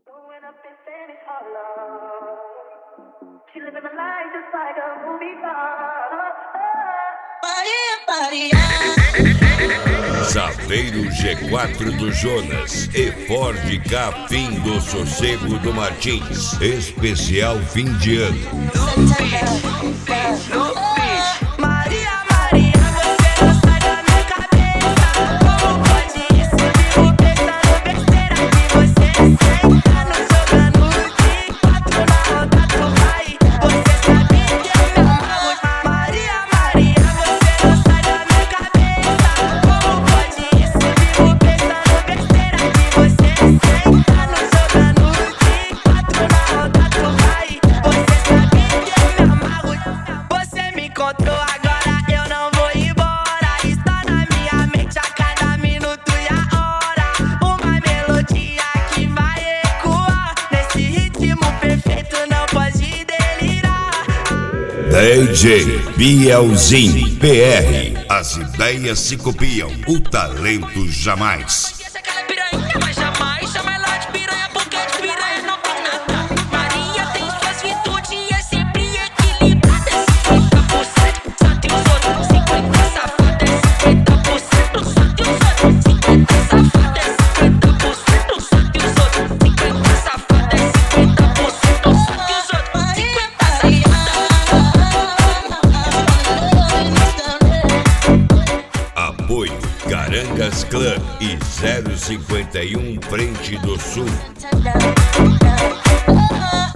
Growing up in Spanish Harlem, she living the life just like a movie star. Maria, Zaveiro G4 do Jonas e Ford K Fim do Sossego do Martins. Especial fim de ano. Maria, você não sai da minha cabeça. Como pode isso? Vivo pensando besteira que você senta no jogando de quatro na roda do pai. Você sabe que eu me amarro. Maria, você não sai da minha cabeça. Como pode isso? Vivo pensando besteira que você senta no jogando de quatro na roda do pai. Você sabe que eu me amarro. Você me encontrou agora, eu não vou embora. Está na minha mente a cada minuto e a hora. Uma melodia que vai ecoar. Nesse ritmo perfeito não pode delirar. DJ Bielzinho PR. As ideias se copiam, o talento jamais. Essa cara é piranha, mas jamais chama ela de piranha, porque de piranha não tem nada. Maria tem suas virtudes e é sempre equilibrada. 50% só tem os outros, 50% safada. 50% só tem os outros, 50% safada. 50% só tem os outros, 50% safada. 50% só tem os outros, 50% Apoio Carangas Clã e 051 Frente do Sul. safada.